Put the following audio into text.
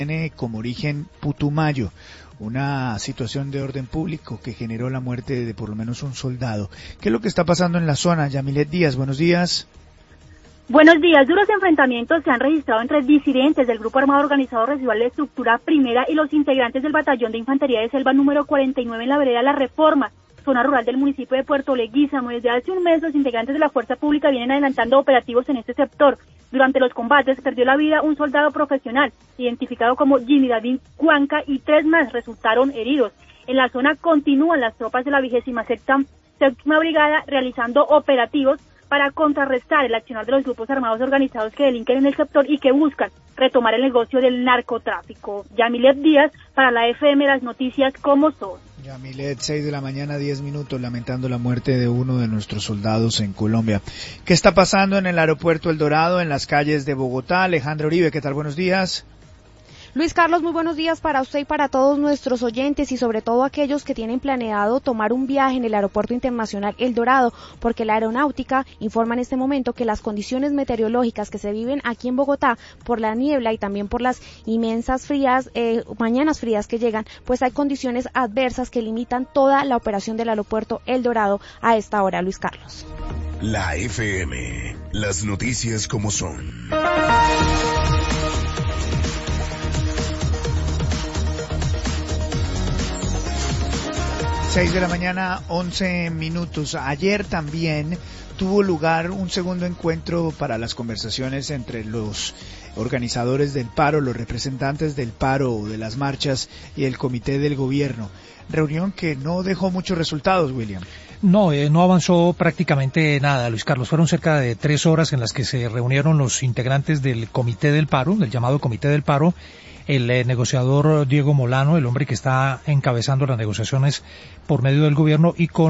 Tiene como origen Putumayo, una situación de orden público que generó la muerte de por lo menos un soldado. ¿Qué es lo que está pasando en la zona? Yamilet Díaz, buenos días. Buenos días. Duros enfrentamientos se han registrado entre disidentes del Grupo Armado Organizado Residual de Estructura Primera y los integrantes del Batallón de Infantería de Selva número 49 en la vereda La Reforma, zona rural del municipio de Puerto Leguízamo. Desde hace un mes los integrantes de la Fuerza Pública vienen adelantando operativos en este sector. Durante los combates perdió la vida un soldado profesional, identificado como Jimmy David Cuanca, y 3 más resultaron heridos. En la zona continúan las tropas de la 27ª Brigada realizando operativos para contrarrestar el accionar de los grupos armados organizados que delinquen en el sector y que buscan retomar el negocio del narcotráfico. Yamilet Díaz, para la FM Las Noticias como son. Yamilet, 6 de la mañana, 10 minutos, lamentando la muerte de uno de nuestros soldados en Colombia. ¿Qué está pasando en el aeropuerto El Dorado, en las calles de Bogotá? Alejandra Uribe, ¿qué tal? Buenos días. Luis Carlos, muy buenos días para usted y para todos nuestros oyentes y sobre todo aquellos que tienen planeado tomar un viaje en el Aeropuerto Internacional El Dorado, porque la aeronáutica informa en este momento que las condiciones meteorológicas que se viven aquí en Bogotá por la niebla y también por las inmensas mañanas frías que llegan, pues hay condiciones adversas que limitan toda la operación del Aeropuerto El Dorado a esta hora, Luis Carlos. La FM, las noticias como son. 6 de la mañana, 11 minutos. Ayer también tuvo lugar un segundo encuentro para las conversaciones entre los organizadores del paro, los representantes del paro, de las marchas y el comité del gobierno. Reunión que no dejó muchos resultados, William. No avanzó prácticamente nada, Luis Carlos. Fueron cerca de 3 horas en las que se reunieron los integrantes del comité del paro, del llamado comité del paro, el negociador Diego Molano, el hombre que está encabezando las negociaciones por medio del gobierno, y con